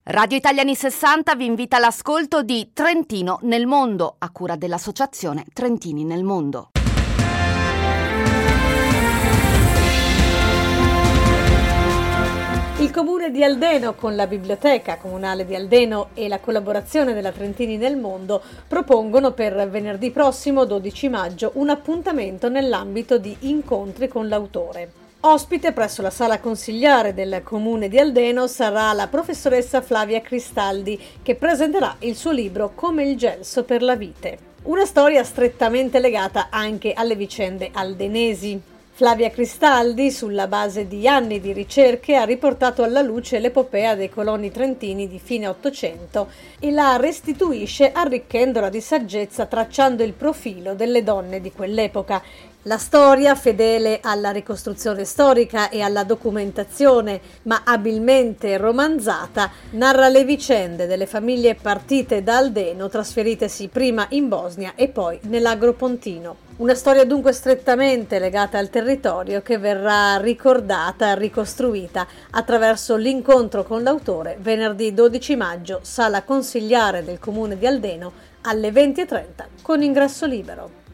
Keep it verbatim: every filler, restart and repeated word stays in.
Radio Italiani sessanta vi invita all'ascolto di Trentino nel mondo, a cura dell'associazione Trentini nel mondo. Il comune di Aldeno, con la biblioteca comunale di Aldeno e la collaborazione della Trentini nel mondo, propongono per venerdì prossimo dodici maggio un appuntamento nell'ambito di incontri con l'autore. Ospite presso la sala consigliare del comune di Aldeno sarà la professoressa Flavia Cristaldi, che presenterà il suo libro Come il gelso per la vite. Una storia strettamente legata anche alle vicende aldenesi. Flavia Cristaldi, sulla base di anni di ricerche, ha riportato alla luce l'epopea dei coloni trentini di fine Ottocento e la restituisce arricchendola di saggezza, tracciando il profilo delle donne di quell'epoca. La storia, fedele alla ricostruzione storica e alla documentazione, ma abilmente romanzata, narra le vicende delle famiglie partite da Aldeno, trasferitesi prima in Bosnia e poi nell'Agropontino. Una storia dunque strettamente legata al territorio, che verrà ricordata, ricostruita attraverso l'incontro con l'autore venerdì dodici maggio, sala consigliare del comune di Aldeno, alle venti e trenta, con ingresso libero.